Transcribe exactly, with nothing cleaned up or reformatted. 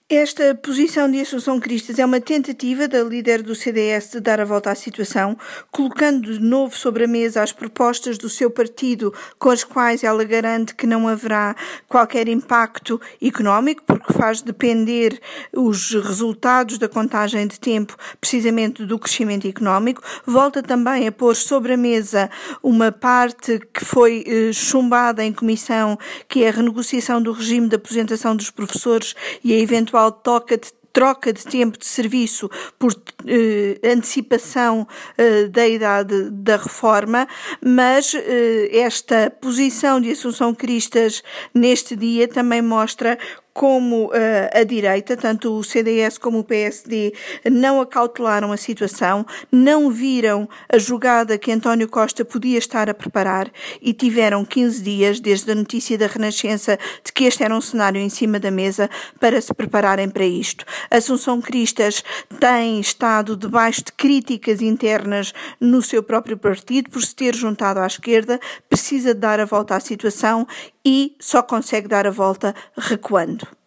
Esta posição de Assunção Cristas é uma tentativa da líder do C D S de dar a volta à situação, colocando de novo sobre a mesa as propostas do seu partido, com as quais ela garante que não haverá qualquer impacto económico, porque faz depender os resultados da contagem de tempo precisamente do crescimento económico. Volta também a pôr sobre a mesa uma parte que foi eh, chumbada em comissão, que é a renegociação do regime de aposentação dos professores e a eventual toca de troca de tempo de serviço por eh, antecipação eh, da idade da reforma, mas eh, esta posição de Assunção Cristas neste dia também mostra como uh, a direita, tanto o C D S como o P S D, não acautelaram a situação, não viram a jogada que António Costa podia estar a preparar e tiveram quinze dias, desde a notícia da Renascença de que este era um cenário em cima da mesa, para se prepararem para isto. Assunção Cristas tem estado debaixo de críticas internas no seu próprio partido por se ter juntado à esquerda, precisa de dar a volta à situação e só consegue dar a volta recuando.